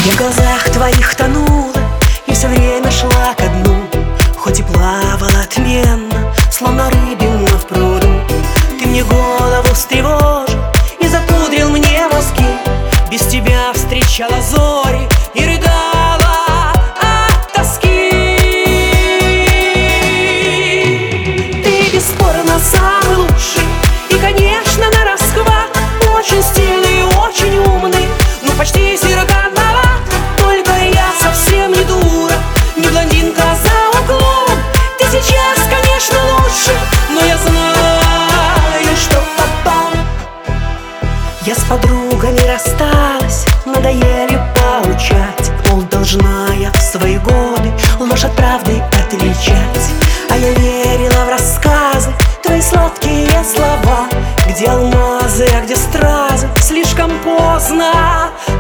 Я в глазах твоих тонула и все время шла ко дну, хоть и плавала отменно, словно рыбина в пруду. Ты мне голову встревожил и запудрил мне мозги. Без тебя встречала зори и рыдала от тоски. Ты бесспорно самый лучший и, конечно, нарасхват. Очень стильный и очень умный, ну почти сироковат. Только я совсем не дура, не блондинка за углом. Ты сейчас, конечно, лучше, но я знаю, что потом. Я с подругами рассталась, надоели поучать, мол, должна я в свои годы ложь от правды отличать. А я верила в рассказы, твои сладкие слова, где алмазы, а где стразы. Слишком поздно